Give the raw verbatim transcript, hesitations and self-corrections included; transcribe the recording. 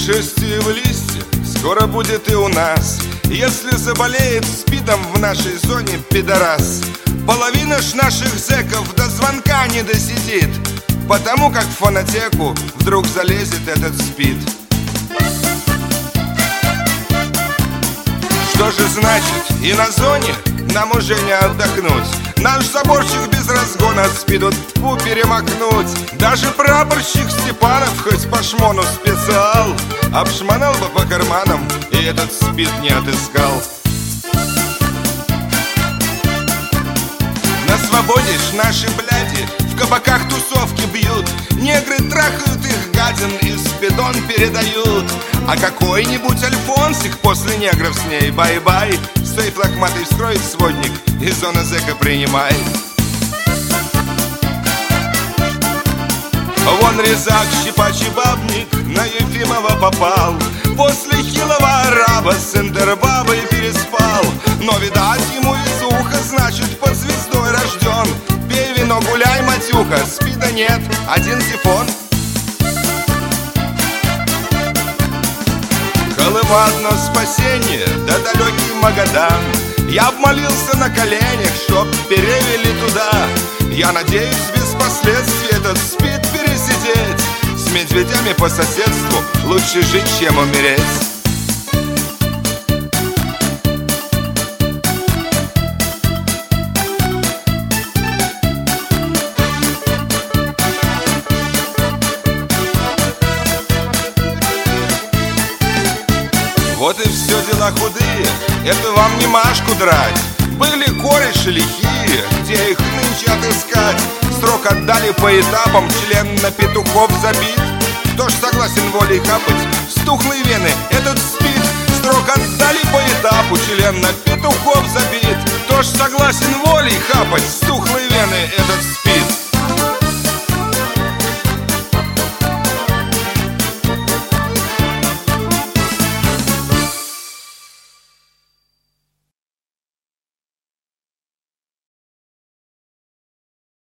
шерстивые листья скоро будет и у нас. Если заболеет спидом в нашей зоне пидорас, половина ж наших зэков до звонка не досидит, потому как в фонотеку вдруг залезет этот спид. Что же значит, и на зоне нам уже не отдохнуть? Наш заборчик без разгона спиду тьфу перемахнуть. Даже прапорщик Степанов хоть по шмону специал обшмонал бы по карманам и этот спид не отыскал. На свободе ж наши бляди в кабаках тусовки бьют, негры трахают их гадин и спидон передают. А какой-нибудь альфонсик после негров с ней бай-бай, сейф лохматый вскроет сводник и зона зэка принимай. Вон резак, щипачий бабник на Ефимова попал, после хилого араба с интербабой переспал. Но, видать, ему из уха, значит, под звездой рожден. Пей вино, гуляй, матюха, спида нет, один сифон. Колыма одно спасение, да далекий Магадан. Я обмолился на коленях, чтоб перевели туда. Я надеюсь без последствий этот спид пересидеть. С медведями по соседству лучше жить, чем умереть. Вот и все дела худые, это вам не Машку драть. Были кореши лихие, где их нынче отыскать? Срок отдали по этапам, член на петухов забит. Кто ж согласен волей капать в стухлые вены этот спид? Срок отдали по этапу, член на петухов забит. Кто ж согласен волей хапать в стухлые вены этот спид?